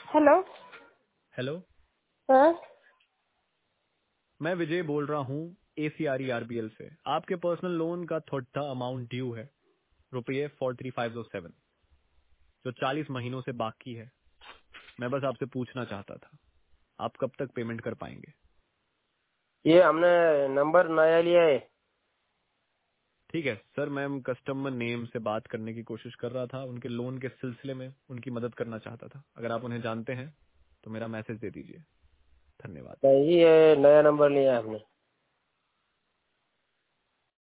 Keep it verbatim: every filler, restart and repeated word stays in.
Hello. Hello. हाँ। मैं विजय बोल रहा हूँ एसीआरई आरबीएल से। आपके पर्सनल लोन का थोड़ा अमाउंट ड्यू है, रुपये four three five zero seven, जो चालीस महीनों से बाकी है। मैं बस आपसे पूछना चाहता था, आप कब तक पेमेंट कर पाएंगे? ये हमने नंबर नया लिया है। ठीक है सर, मैं कस्टमर नेम से बात करने की कोशिश कर रहा था, उनके लोन के सिलसिले में उनकी मदद करना चाहता था। अगर आप उन्हें जानते हैं तो मेरा मैसेज दे दीजिए। धन्यवाद। नहीं, ये नया नंबर लिया है हमने।